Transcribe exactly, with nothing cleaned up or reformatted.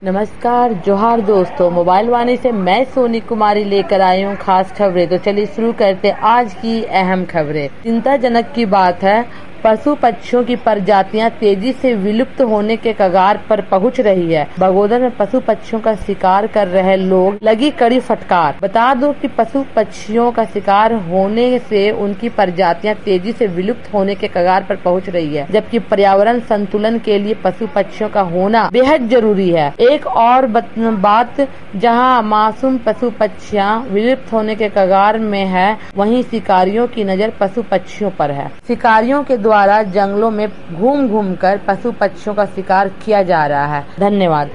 नमस्कार, जोहार दोस्तों। मोबाइल वाणी से मैं सोनी कुमारी लेकर आई हूँ खास खबरें। तो चलिए शुरू करते आज की अहम खबरें। चिंताजनक की बात है, पशु पक्षियों की प्रजातियां तेजी से विलुप्त होने के कगार पर पहुंच रही है। बगोदर में पशु पक्षियों का शिकार कर रहे लोग लगी कड़ी फटकार। बता दो कि पशु पक्षियों का शिकार होने से उनकी प्रजातियां तेजी से विलुप्त होने के कगार पर पहुंच रही है, जबकि पर्यावरण संतुलन के लिए पशु पक्षियों का होना बेहद जरूरी है। एक और बात, जहां मासूम पशु पक्षियां विलुप्त होने के कगार में है, वहीं शिकारियों की नजर पशु पक्षियों पर है। शिकारियों के द्वारा जंगलों में घूम घूम कर पशु पक्षियों का शिकार किया जा रहा है। धन्यवाद।